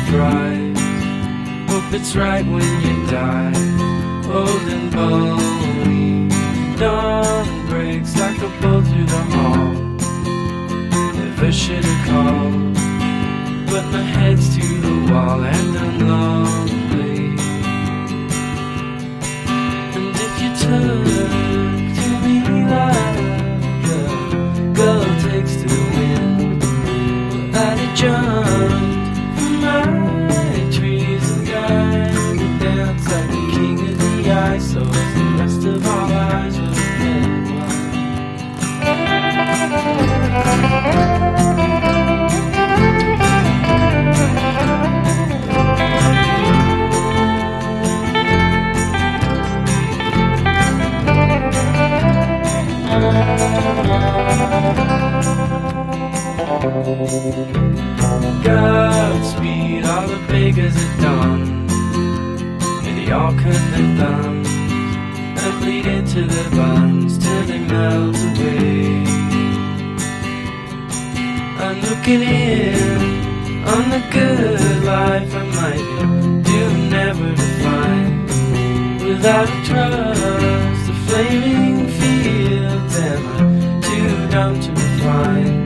thrive. Hope it's right when you die, old and bony. Dawn breaks like a bolt through the hall. Never should have called, but my head's to the wall and I'm lonely. And if you took to me like a girl takes to the wind, well, I'd have jumped from my trees and gone to dance like the king of the ice, so as the rest of our lives would have been one. Godspeed, all the beggars at dawn, and they all cut their thumbs and bleed into their buns till they melt away. I'm looking in on the good life I might do never to find, without a trust, the flaming fields, am I too dumb to find?